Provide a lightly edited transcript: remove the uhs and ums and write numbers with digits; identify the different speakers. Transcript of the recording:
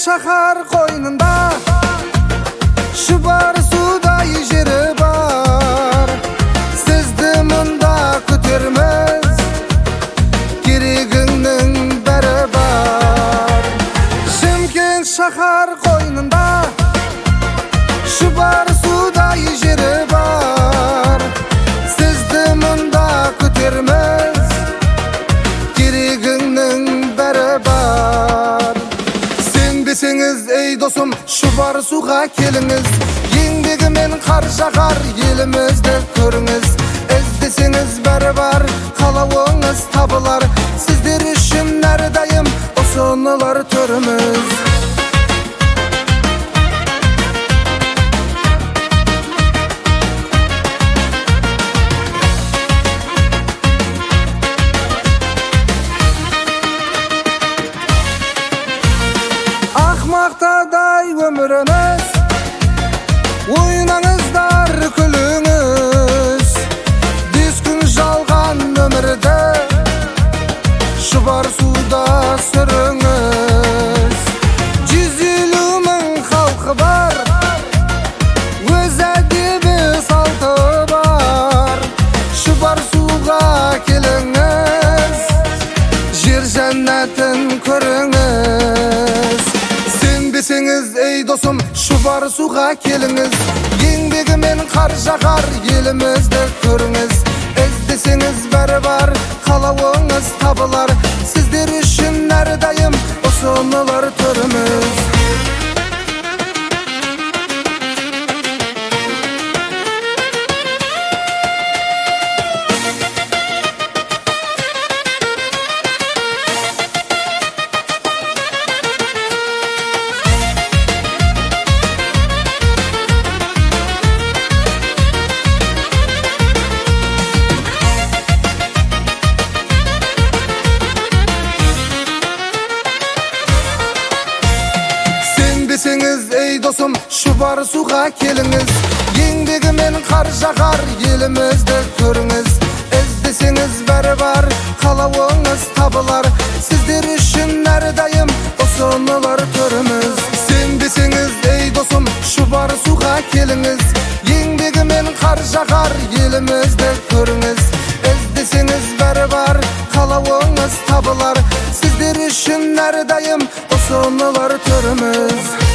Speaker 1: шахар қойнында шұбар судай жері бар. Сізді мұнда күтерміз, керегіңнің бәрі бар. Шымкент шахар қойнында шұбар судай жері бар. Сізді мұнда күтерміз, керегіңнің бәрі бар. Сенбесеңіз, ей досым, шұбар суға келіңіз. Еңбегімен қар жағар елімізді көріңіз. Іздесеңіз бәрі бар, қалауыңыз табылар. Сіздер үшін әрдайым ұсынылар төріміз. Мақтадай өміріңіз, ойнаңыздар күліңіз. 5 күн жалған өмірді шұбар суда сүріңіз. 150 мың халқы бар, өз әдебі салты бар. Шұбар суға келіңіз, жер жәннатын көріңіз. Сенбесеңіз, ей досым, шұбар суға келіңіз. Еңбегімен қар жағар елімізді көріңіз. Іздесеңіз бәрі бар, қалауыңыз табылар. Сіздер үшін әрдайым ұсынылар төріміз. Сенбесеңіз, ей досым, шұбар суға келіңіз. Еңбегімен қар жағар елімізді көріңіз. Іздесеңіз бәрі бар, қалауыңыз табылар. Сіздер үшін әрдайым ұсынылар төріміз. Сенбесеңіз, ей досым, шұбар суға келіңіз. Еңбегімен қар жағар елімізді көріңіз. Іздесеңіз бәрі бар, қалауыңыз табылар. Сіздер үшін әрдайым ұсынылар төріміз.